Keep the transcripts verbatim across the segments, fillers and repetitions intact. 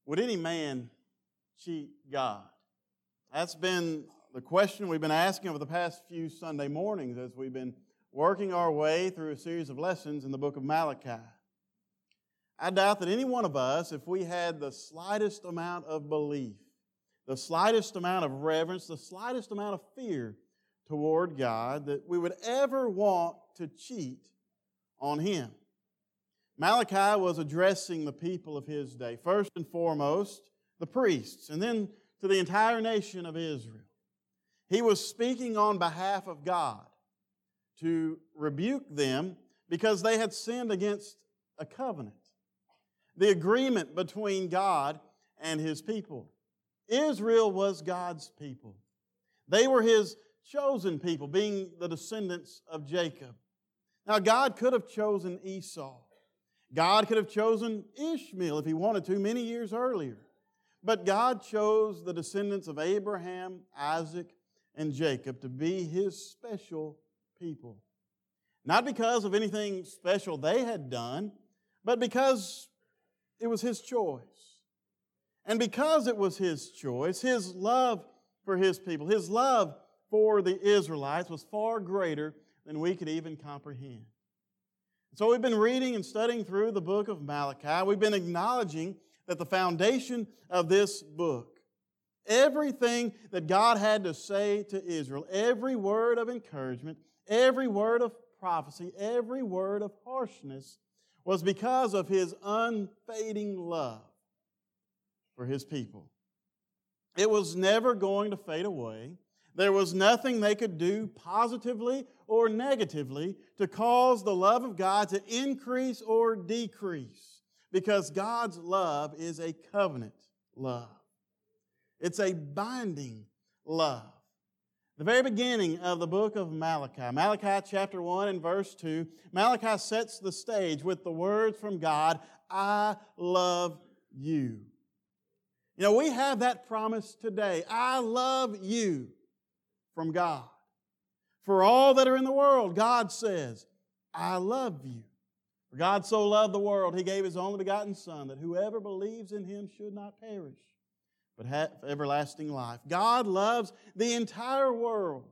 Would any man cheat God? That's been the question we've been asking over the past few Sunday mornings as we've been working our way through a series of lessons in the book of Malachi. I doubt that any one of us, if we had the slightest amount of belief, the slightest amount of reverence, the slightest amount of fear toward God, that we would ever want to cheat on Him. Malachi was addressing the people of his day, first and foremost, the priests, and then to the entire nation of Israel. He was speaking on behalf of God to rebuke them because they had sinned against a covenant, the agreement between God and His people. Israel was God's people. They were His chosen people, being the descendants of Jacob. Now, God could have chosen Esau. God could have chosen Ishmael if He wanted to many years earlier. But God chose the descendants of Abraham, Isaac, and Jacob to be His special people. Not because of anything special they had done, but because it was His choice. And because it was His choice, His love for His people, His love for the Israelites was far greater than we could even comprehend. So we've been reading and studying through the book of Malachi. We've been acknowledging that the foundation of this book, everything that God had to say to Israel, every word of encouragement, every word of prophecy, every word of harshness, was because of His unfading love for His people. It was never going to fade away. There was nothing they could do positively or negatively to cause the love of God to increase or decrease, because God's love is a covenant love. It's a binding love. The very beginning of the book of Malachi, Malachi chapter one and verse two, Malachi sets the stage with the words from God, "I love you." You know, we have that promise today. I love you from God. For all that are in the world, God says, I love you. For God so loved the world, He gave His only begotten Son, that whoever believes in Him should not perish, but have everlasting life. God loves the entire world.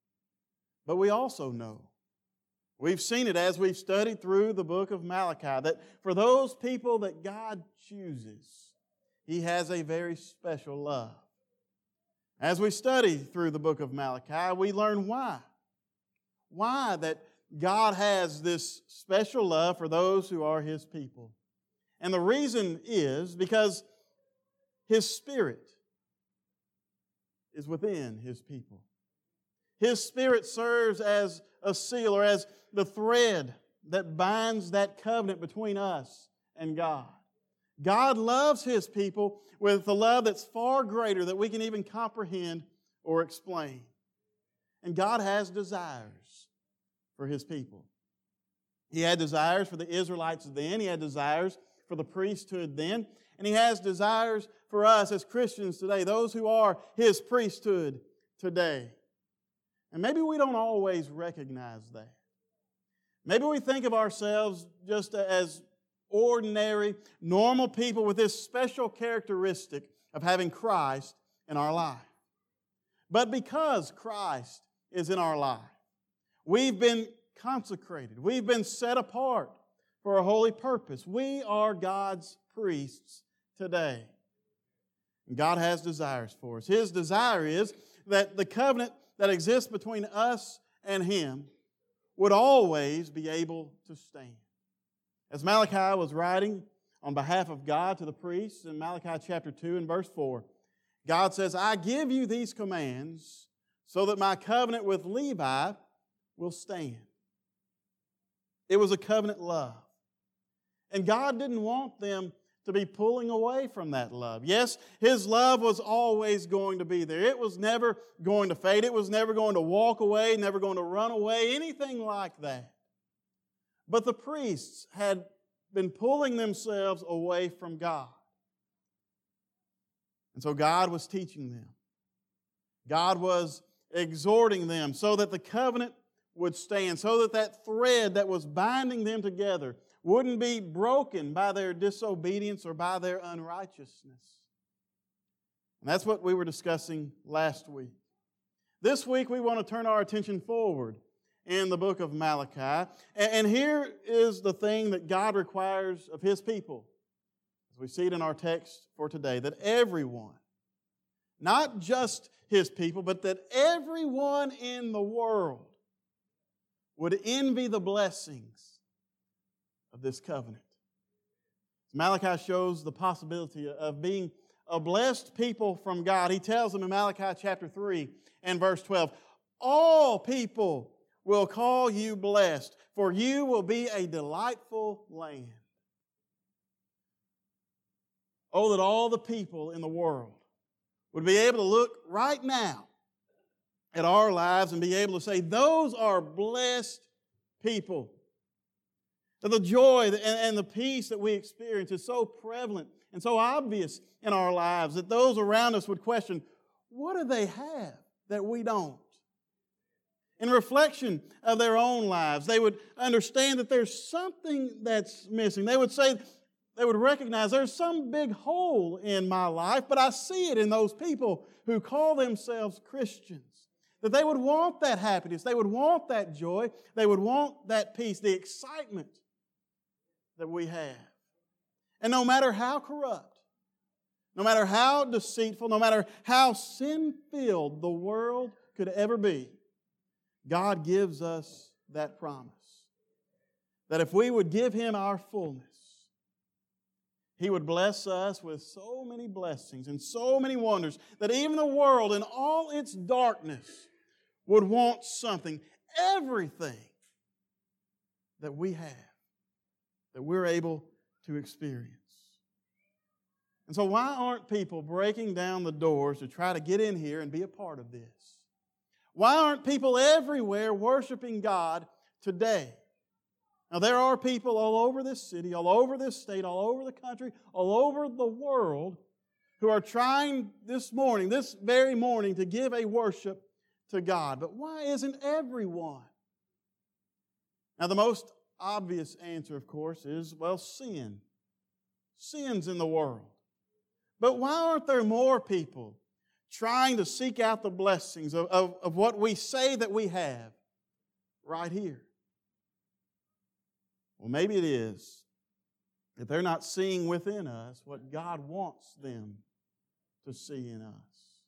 But we also know, we've seen it as we've studied through the book of Malachi, that for those people that God chooses, He has a very special love. As we study through the book of Malachi, we learn why. Why that God has this special love for those who are His people. And the reason is because His Spirit is within His people. His Spirit serves as a seal, or as the thread that binds that covenant between us and God. God loves His people with a love that's far greater than we can even comprehend or explain. And God has desires for His people. He had desires for the Israelites then. He had desires for the priesthood then. And He has desires for us as Christians today, those who are His priesthood today. And maybe we don't always recognize that. Maybe we think of ourselves just as ordinary, normal people with this special characteristic of having Christ in our life. But because Christ is in our life, we've been consecrated. We've been set apart for a holy purpose. We are God's priests today. And God has desires for us. His desire is that the covenant that exists between us and Him would always be able to stand. As Malachi was writing on behalf of God to the priests in Malachi chapter two and verse four, God says, I give you these commands so that my covenant with Levi will stand. It was a covenant love. And God didn't want them to be pulling away from that love. Yes, His love was always going to be there. It was never going to fade. It was never going to walk away, never going to run away, anything like that. But the priests had been pulling themselves away from God. And so God was teaching them. God was exhorting them so that the covenant would stand, so that that thread that was binding them together wouldn't be broken by their disobedience or by their unrighteousness. And that's what we were discussing last week. This week we want to turn our attention forward in the book of Malachi. And here is the thing that God requires of His people, as we see it in our text for today, that everyone, not just His people, but that everyone in the world would envy the blessings of this covenant. Malachi shows the possibility of being a blessed people from God. He tells them in Malachi chapter three and verse twelve, all people will call you blessed, for you will be a delightful land. Oh, that all the people in the world would be able to look right now at our lives and be able to say, those are blessed people. That the joy and the peace that we experience is so prevalent and so obvious in our lives that those around us would question, what do they have that we don't? In reflection of their own lives, they would understand that there's something that's missing. They would say, they would recognize there's some big hole in my life, but I see it in those people who call themselves Christians. That they would want that happiness, they would want that joy, they would want that peace, the excitement that we have. And no matter how corrupt, no matter how deceitful, no matter how sin-filled the world could ever be, God gives us that promise. That if we would give Him our fullness, He would bless us with so many blessings and so many wonders that even the world in all its darkness would want something, everything that we have, that we're able to experience. And so why aren't people breaking down the doors to try to get in here and be a part of this? Why aren't people everywhere worshiping God today? Now there are people all over this city, all over this state, all over the country, all over the world who are trying this morning, this very morning, to give a worship to God. But why isn't everyone? Now the most obvious answer, of course, is, well, sin. Sin's in the world. But why aren't there more people trying to seek out the blessings of, of, of what we say that we have right here? Well, maybe it is that they're not seeing within us what God wants them to see in us.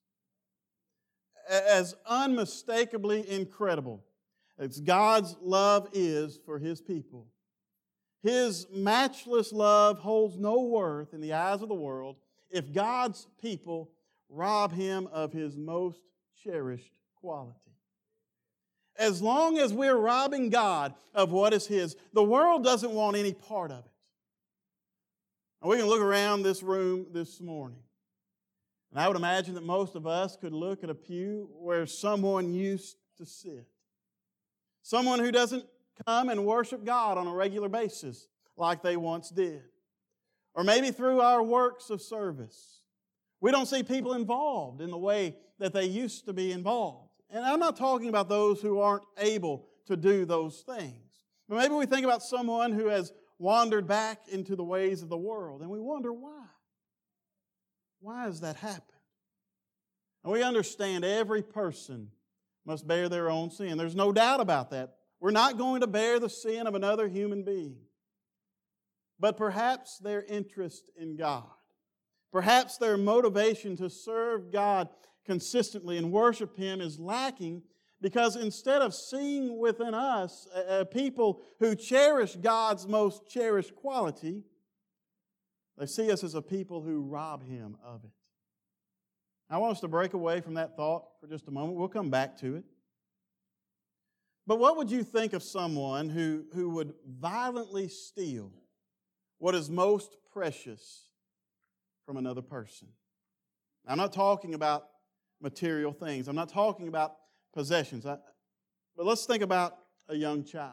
As unmistakably incredible as God's love is for His people, His matchless love holds no worth in the eyes of the world if God's people rob Him of His most cherished quality. As long as we're robbing God of what is His, the world doesn't want any part of it. And we can look around this room this morning, and I would imagine that most of us could look at a pew where someone used to sit. Someone who doesn't come and worship God on a regular basis like they once did. Or maybe through our works of service. We don't see people involved in the way that they used to be involved. And I'm not talking about those who aren't able to do those things. But maybe we think about someone who has wandered back into the ways of the world, and we wonder why. Why has that happened? And we understand every person must bear their own sin. There's no doubt about that. We're not going to bear the sin of another human being. But perhaps their interest in God, perhaps their motivation to serve God consistently and worship Him is lacking because instead of seeing within us a, a people who cherish God's most cherished quality, they see us as a people who rob Him of it. I want us to break away from that thought for just a moment. We'll come back to it. But what would you think of someone who, who would violently steal what is most precious from another person? I'm not talking about material things. I'm not talking about possessions. I, but let's think about a young child.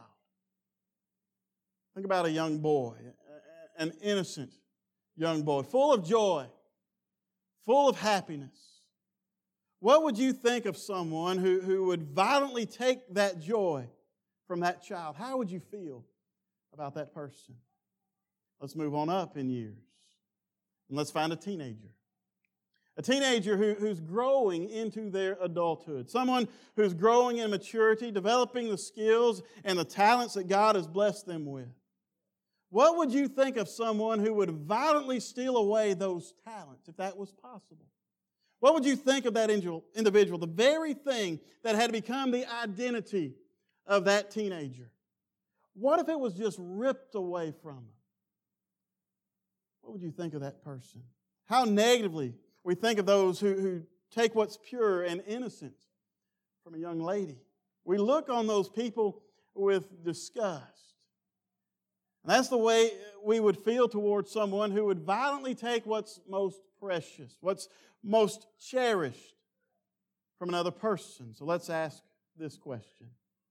Think about a young boy, an innocent young boy, full of joy, full of happiness. What would you think of someone who, who would violently take that joy from that child? How would you feel about that person? Let's move on up in years. And let's find a teenager. A teenager who, who's growing into their adulthood. Someone who's growing in maturity, developing the skills and the talents that God has blessed them with. What would you think of someone who would violently steal away those talents, if that was possible? What would you think of that individual, the very thing that had become the identity of that teenager? What if it was just ripped away from them? What would you think of that person? How negatively we think of those who, who take what's pure and innocent from a young lady. We look on those people with disgust. And that's the way we would feel towards someone who would violently take what's most precious, what's most cherished from another person. So let's ask this question.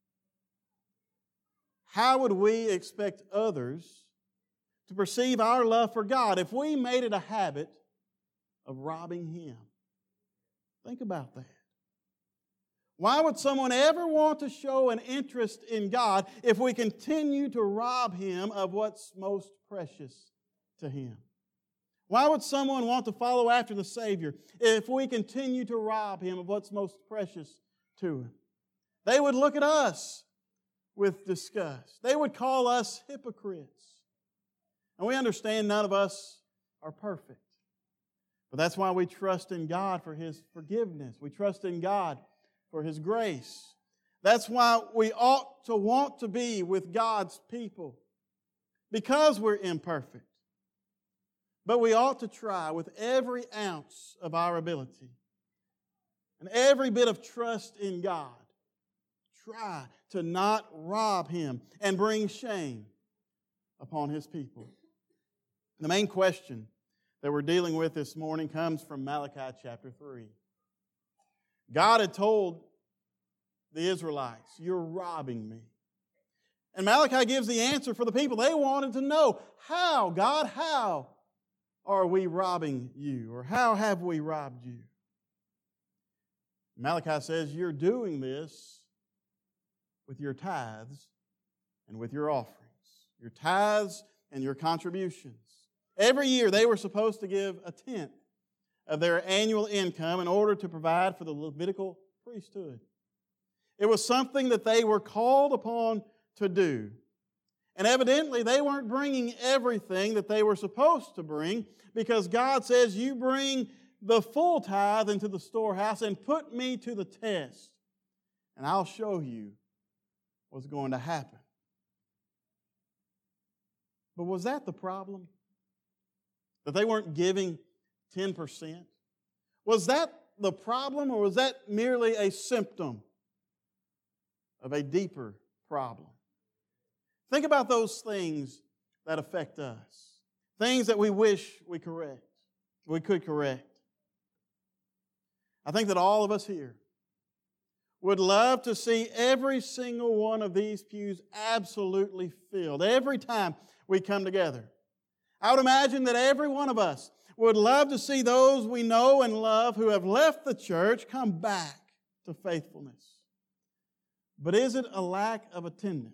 How would we expect others to perceive our love for God if we made it a habit of robbing Him? Think about that. Why would someone ever want to show an interest in God if we continue to rob Him of what's most precious to Him? Why would someone want to follow after the Savior if we continue to rob Him of what's most precious to Him? They would look at us with disgust. They would call us hypocrites. And we understand none of us are perfect. But that's why we trust in God for His forgiveness. We trust in God for His grace. That's why we ought to want to be with God's people, because we're imperfect. But we ought to try with every ounce of our ability and every bit of trust in God, try to not rob Him and bring shame upon His people. The main question that we're dealing with this morning comes from Malachi chapter three. God had told the Israelites, "You're robbing me." And Malachi gives the answer for the people. They wanted to know, how, God, how are we robbing you? Or how have we robbed you? Malachi says, you're doing this with your tithes and with your offerings. Your tithes and your contributions. Every year they were supposed to give a tenth of their annual income in order to provide for the Levitical priesthood. It was something that they were called upon to do. And evidently they weren't bringing everything that they were supposed to bring, because God says, you bring the full tithe into the storehouse and put me to the test, and I'll show you what's going to happen. But was that the problem? That they weren't giving ten percent? Was that the problem, or was that merely a symptom of a deeper problem? Think about those things that affect us. Things that we wish we correct, we could correct. I think that all of us here would love to see every single one of these pews absolutely filled every time we come together. I would imagine that every one of us would love to see those we know and love who have left the church come back to faithfulness. But is it a lack of attendance?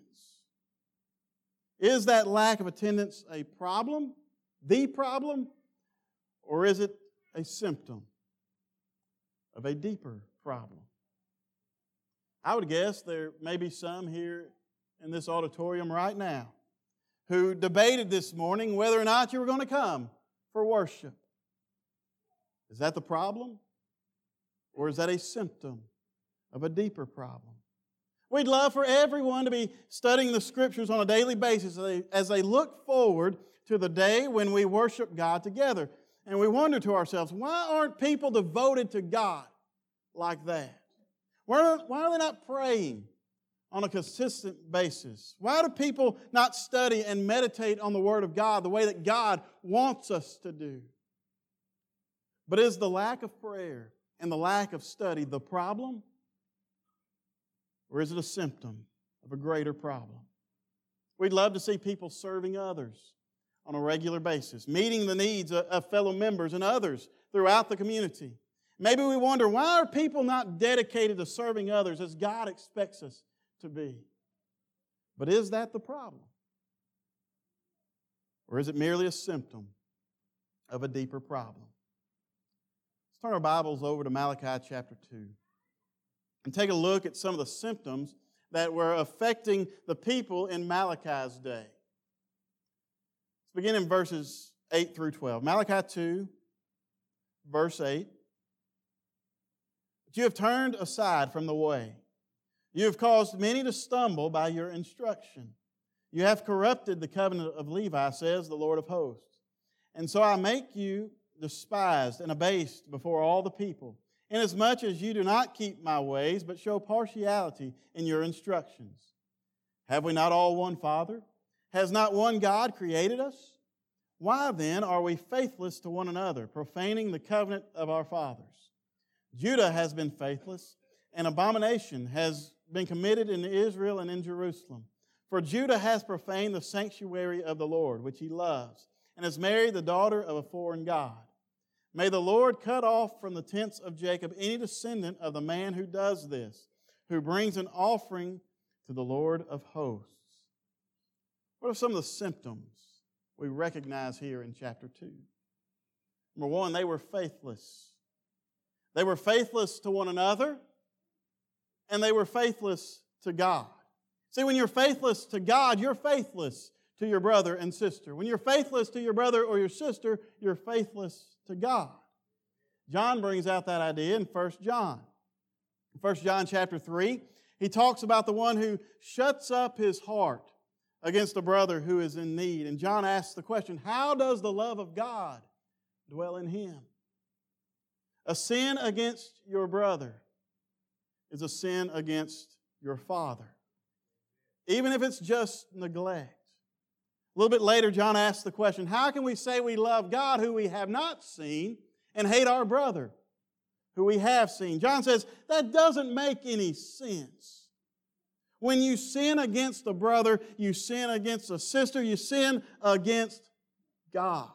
Is that lack of attendance a problem, the problem, or is it a symptom of a deeper problem? I would guess there may be some here in this auditorium right now who debated this morning whether or not you were going to come for worship. Is that the problem? Or is that a symptom of a deeper problem? We'd love for everyone to be studying the Scriptures on a daily basis as they, as they look forward to the day when we worship God together. And we wonder to ourselves, why aren't people devoted to God like that? Why are, why are they not praying on a consistent basis? Why do people not study and meditate on the Word of God the way that God wants us to do? But is the lack of prayer and the lack of study the problem? Or is it a symptom of a greater problem? We'd love to see people serving others on a regular basis, meeting the needs of fellow members and others throughout the community. Maybe we wonder, why are people not dedicated to serving others as God expects us to be? But is that the problem? Or is it merely a symptom of a deeper problem? Let's turn our Bibles over to Malachi chapter two and take a look at some of the symptoms that were affecting the people in Malachi's day. Let's begin in verses eight through twelve. Malachi two, verse eight. But you have turned aside from the way. You have caused many to stumble by your instruction. You have corrupted the covenant of Levi, says the Lord of hosts. And so I make you despised and abased before all the people, inasmuch as you do not keep my ways, but show partiality in your instructions. Have we not all one Father? Has not one God created us? Why then are we faithless to one another, profaning the covenant of our fathers? Judah has been faithless, and abomination has been committed in Israel and in Jerusalem. For Judah has profaned the sanctuary of the Lord, which he loves, and has married the daughter of a foreign god. May the Lord cut off from the tents of Jacob any descendant of the man who does this, who brings an offering to the Lord of hosts. What are some of the symptoms we recognize here in chapter two? Number one, they were faithless. They were faithless to one another, and they were faithless to God. See, when you're faithless to God, you're faithless to your brother and sister. When you're faithless to your brother or your sister, you're faithless to God. John brings out that idea in First John. In First John chapter three, he talks about the one who shuts up his heart against a brother who is in need. And John asks the question, how does the love of God dwell in him? A sin against your brother is a sin against your father, even if it's just neglect. A little bit later, John asks the question, how can we say we love God who we have not seen and hate our brother who we have seen? John says, that doesn't make any sense. When you sin against a brother, you sin against a sister, you sin against God.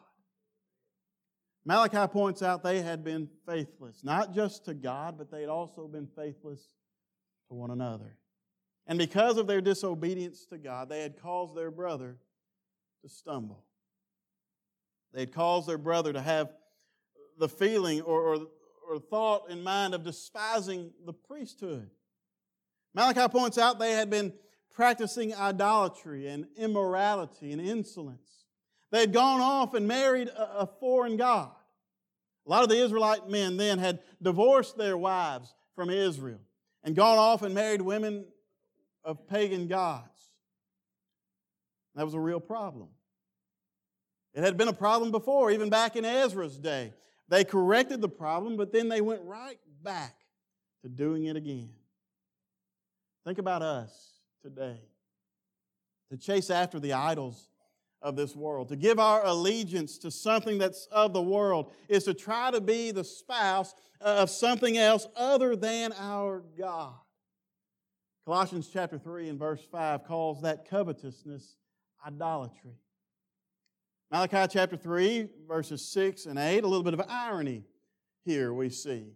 Malachi points out they had been faithless, not just to God, but they had also been faithless to one another. And because of their disobedience to God, they had caused their brother to stumble. They had caused their brother to have the feeling or, or, or thought in mind of despising the priesthood. Malachi points out they had been practicing idolatry and immorality and insolence. They had gone off and married a, a foreign god. A lot of the Israelite men then had divorced their wives from Israel and gone off and married women of pagan gods. That was a real problem. It had been a problem before, even back in Ezra's day. They corrected the problem, but then they went right back to doing it again. Think about us today. To chase after the idols of this world, to give our allegiance to something that's of the world, is to try to be the spouse of something else other than our God. Colossians chapter three and verse five calls that covetousness idolatry. Malachi chapter three, verses six and eight, a little bit of irony here we see.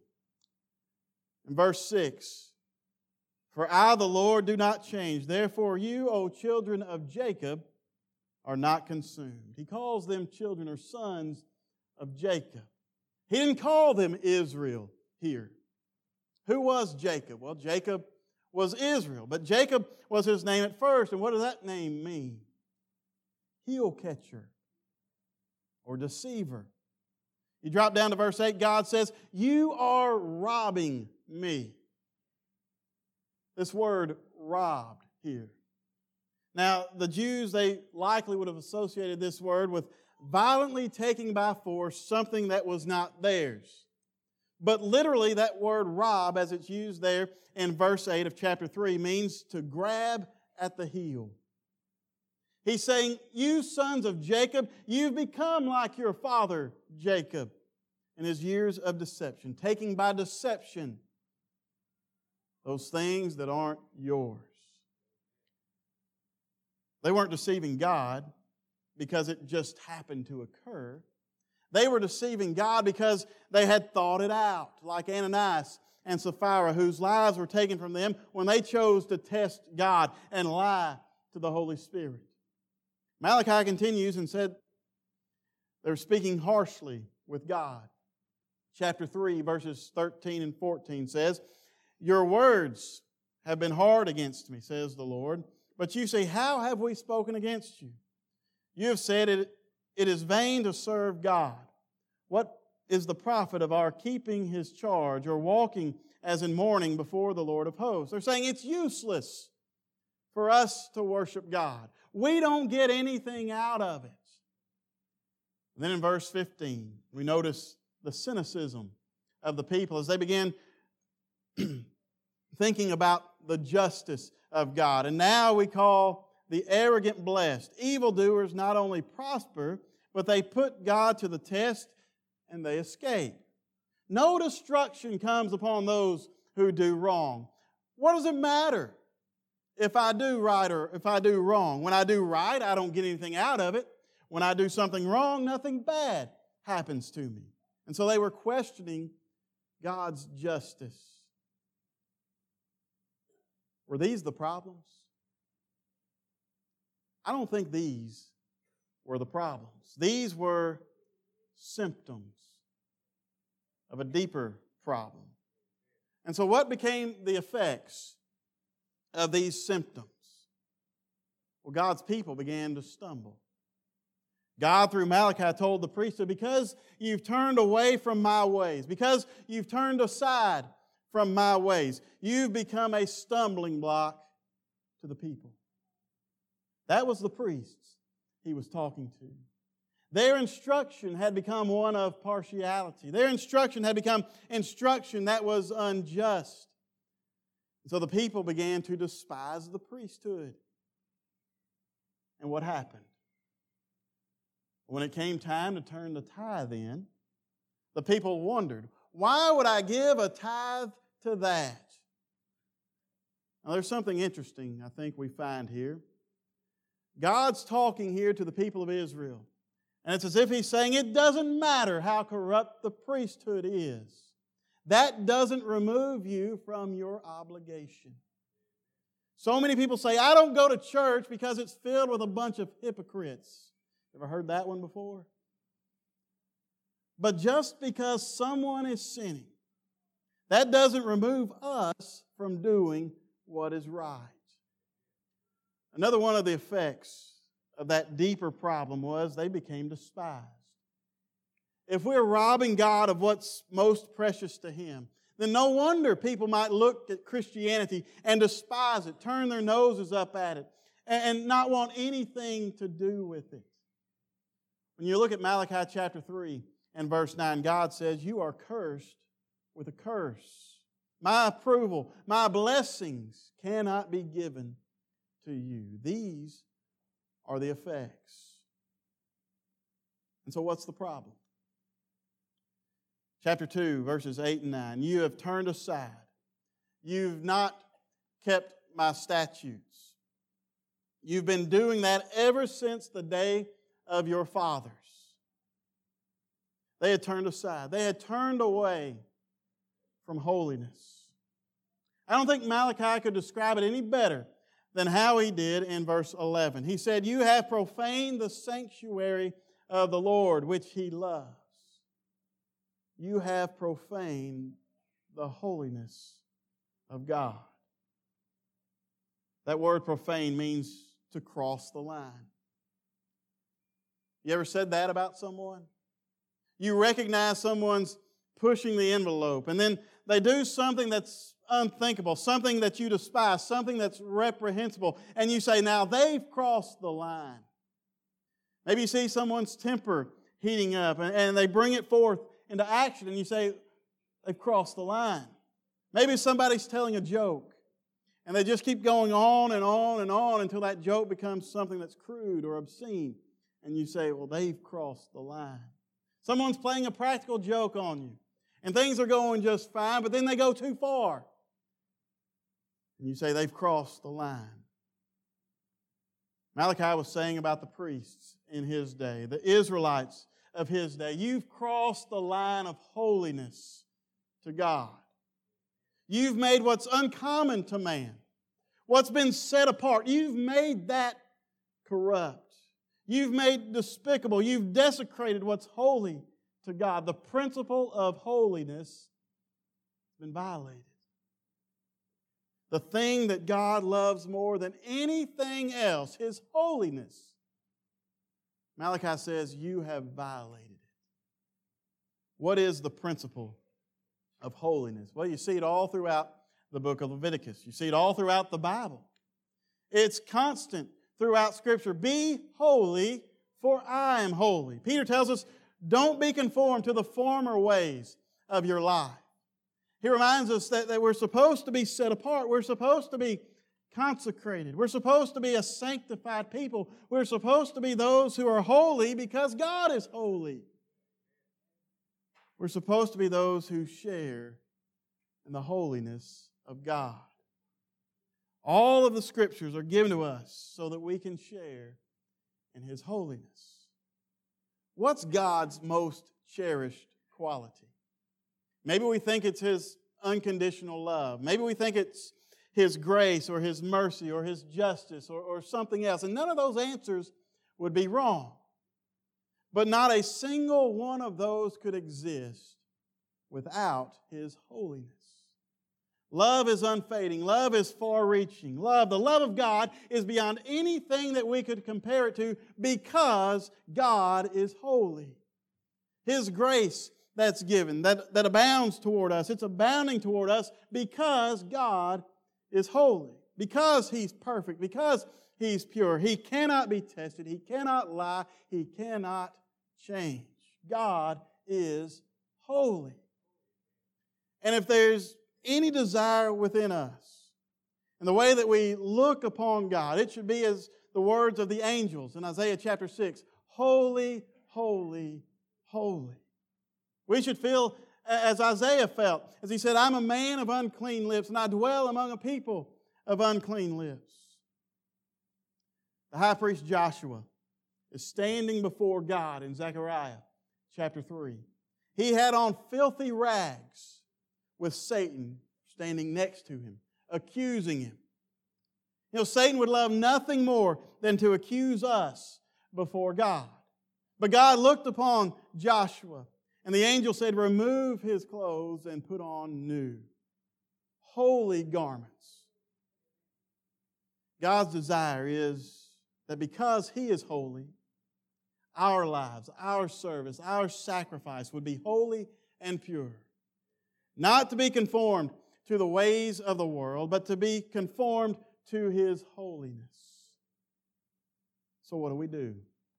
In verse six, for I, the Lord, do not change. Therefore you, O children of Jacob, are not consumed. He calls them children or sons of Jacob. He didn't call them Israel here. Who was Jacob? Well, Jacob was Israel, but Jacob was his name at first. And what does that name mean? Heel catcher or deceiver. You drop down to verse eight, God says, you are robbing me. This word robbed here. Now, the Jews, they likely would have associated this word with violently taking by force something that was not theirs. But literally, that word rob, as it's used there in verse eight of chapter three, means to grab at the heel. He's saying, you sons of Jacob, you've become like your father Jacob in his years of deception, taking by deception those things that aren't yours. They weren't deceiving God because it just happened to occur. They were deceiving God because they had thought it out, like Ananias and Sapphira, whose lives were taken from them when they chose to test God and lie to the Holy Spirit. Malachi continues and said, They were speaking harshly with God. Chapter three, verses thirteen and fourteen says, "Your words have been hard against me, says the Lord. But you say, how have we spoken against you? You have said it, it is vain to serve God. What is the profit of our keeping His charge or walking as in mourning before the Lord of hosts?" They're saying it's useless for us to worship God. We don't get anything out of it. And then in verse fifteen, we notice the cynicism of the people as they begin thinking about the justice of God. And now we call the arrogant blessed. Evildoers not only prosper, but they put God to the test and they escape. No destruction comes upon those who do wrong. What does it matter if I do right or if I do wrong? When I do right, I don't get anything out of it. When I do something wrong, nothing bad happens to me. And so they were questioning God's justice. Were these the problems? I don't think these were the problems. These were symptoms of a deeper problem. And so what became the effects of these symptoms? Well, God's people began to stumble. God, through Malachi, told the priesthood, because you've turned away from my ways, because you've turned aside from my ways, you've become a stumbling block to the people. That was the priests he was talking to. Their instruction had become one of partiality. Their instruction had become instruction that was unjust. So the people began to despise the priesthood. And what happened? When it came time to turn the tithe in, the people wondered, why would I give a tithe to that? Now there's something interesting I think we find here. God's talking here to the people of Israel. And it's as if He's saying, it doesn't matter how corrupt the priesthood is. That doesn't remove you from your obligation. So many people say, I don't go to church because it's filled with a bunch of hypocrites. Ever heard that one before? But just because someone is sinning, that doesn't remove us from doing what is right. Another one of the effects of that deeper problem was they became despised. If we're robbing God of what's most precious to Him, then no wonder people might look at Christianity and despise it, turn their noses up at it, and not want anything to do with it. When you look at Malachi chapter three and verse nine, God says, you are cursed with a curse. My approval, my blessings cannot be given to you. These are the effects. And so what's the problem? Chapter two, verses eight and nine. You have turned aside. You've not kept my statutes. You've been doing that ever since the day of your fathers. They had turned aside. They had turned away from holiness. I don't think Malachi could describe it any better than how he did in verse eleven. He said, you have profaned the sanctuary of the Lord, which He loves. You have profaned the holiness of God. That word profane means to cross the line. You ever said that about someone? You recognize someone's pushing the envelope, and then they do something that's unthinkable, something that you despise, something that's reprehensible, and you say, now they've crossed the line. Maybe you see someone's temper heating up, and, and they bring it forth into action, and you say, they've crossed the line. Maybe somebody's telling a joke, and they just keep going on and on and on until that joke becomes something that's crude or obscene. And you say, well, they've crossed the line. Someone's playing a practical joke on you, and things are going just fine, but then they go too far. And you say, they've crossed the line. Malachi was saying about the priests in his day, the Israelites of his day, you've crossed the line of holiness to God. You've made what's uncommon to man, what's been set apart, you've made that corrupt. You've made despicable, you've desecrated what's holy to God. The principle of holiness has been violated. The thing that God loves more than anything else, His holiness, Malachi says, you have violated it. What is the principle of holiness? Well, you see it all throughout the book of Leviticus. You see it all throughout the Bible. It's constant throughout Scripture. Be holy, for I am holy. Peter tells us, don't be conformed to the former ways of your life. He reminds us that, that we're supposed to be set apart. We're supposed to be consecrated. We're supposed to be a sanctified people. We're supposed to be those who are holy because God is holy. We're supposed to be those who share in the holiness of God. All of the Scriptures are given to us so that we can share in His holiness. What's God's most cherished quality? Maybe we think it's His unconditional love. Maybe we think it's His grace or His mercy or His justice or, or something else. And none of those answers would be wrong. But not a single one of those could exist without His holiness. Love is unfading. Love is far-reaching. Love, the love of God, is beyond anything that we could compare it to because God is holy. His grace that's given, that, that abounds toward us, it's abounding toward us because God is holy, because He's perfect, because He's pure. He cannot be tested. He cannot lie. He cannot change. God is holy. And if there's any desire within us, and the way that we look upon God, it should be as the words of the angels in Isaiah chapter six, holy, holy, holy. We should feel as Isaiah felt, as he said, I'm a man of unclean lips, and I dwell among a people of unclean lips. The high priest Joshua is standing before God in Zechariah chapter three. He had on filthy rags with Satan standing next to him, accusing him. You know, Satan would love nothing more than to accuse us before God. But God looked upon Joshua, and the angel said, remove his clothes and put on new, holy garments. God's desire is that because He is holy, our lives, our service, our sacrifice would be holy and pure. Not to be conformed to the ways of the world, but to be conformed to His holiness. So what do we do?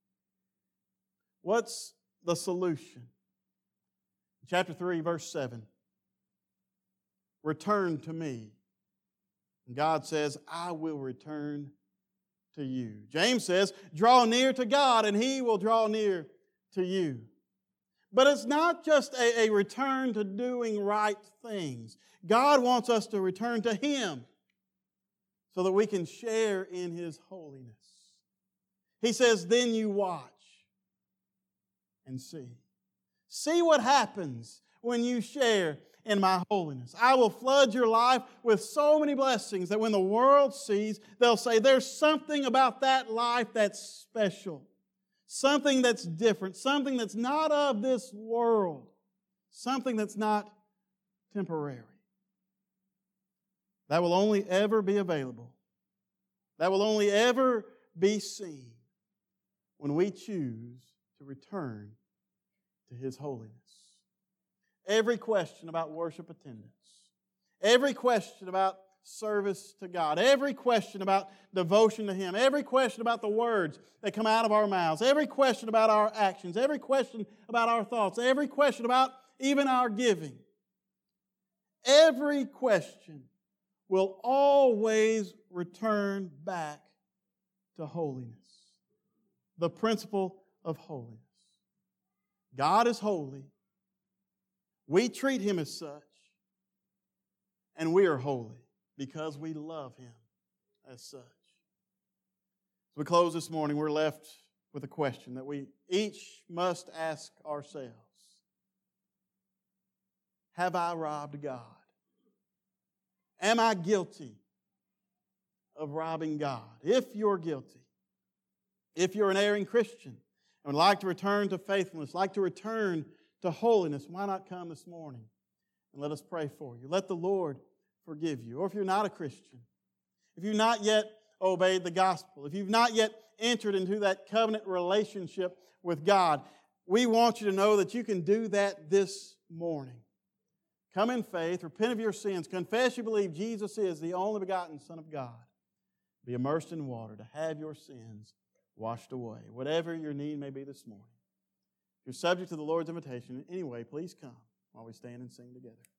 What's the solution? Chapter three, verse seven. Return to me. And God says, I will return to you. James says, draw near to God and He will draw near to you. But it's not just a, a return to doing right things. God wants us to return to Him so that we can share in His holiness. He says, then you watch and see. See what happens when you share in my holiness. I will flood your life with so many blessings that when the world sees, they'll say, there's something about that life that's special. Something that's different. Something that's not of this world. Something that's not temporary. That will only ever be available. That will only ever be seen when we choose to return to His holiness. Every question about worship attendance, every question about service to God, every question about devotion to Him, every question about the words that come out of our mouths, every question about our actions, every question about our thoughts, every question about even our giving, every question will always return back to holiness. The principle of holiness. God is holy. We treat Him as such. And we are holy because we love Him as such. As we close this morning, we're left with a question that we each must ask ourselves. Have I robbed God? Am I guilty of robbing God? If you're guilty, If you're an erring Christian and would like to return to faithfulness, like to return to holiness, why not come this morning and let us pray for you? Let the Lord forgive you. Or if you're not a Christian, if you've not yet obeyed the gospel, if you've not yet entered into that covenant relationship with God, we want you to know that you can do that this morning. Come in faith, repent of your sins, confess you believe Jesus is the only begotten Son of God. Be immersed in water to have your sins washed away. Whatever your need may be this morning. If you're subject to the Lord's invitation in any way, please come while we stand and sing together.